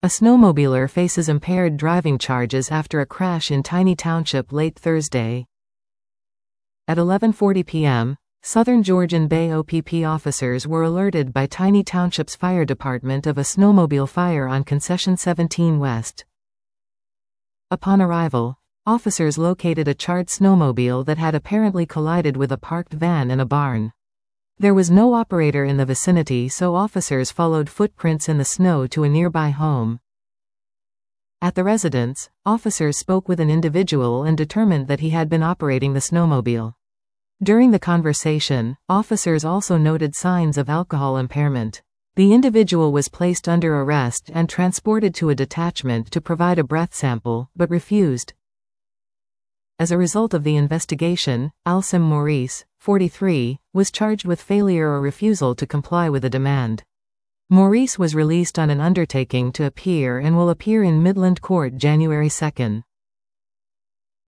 A snowmobiler faces impaired driving charges after a crash in Tiny Township late Thursday. At 11:40 p.m., Southern Georgian Bay OPP officers were alerted by Tiny Township's fire department of a snowmobile fire on Concession 17 West. Upon arrival, officers located a charred snowmobile that had apparently collided with a parked van and a barn. There was no operator in the vicinity, so officers followed footprints in the snow to a nearby home. At the residence, officers spoke with an individual and determined that he had been operating the snowmobile. During the conversation, officers also noted signs of alcohol impairment. The individual was placed under arrest and transported to a detachment to provide a breath sample, but refused. As a result of the investigation, Alcim Maurice, 43, was charged with failure or refusal to comply with a demand. Maurice was released on an undertaking to appear and will appear in Midland Court January 2.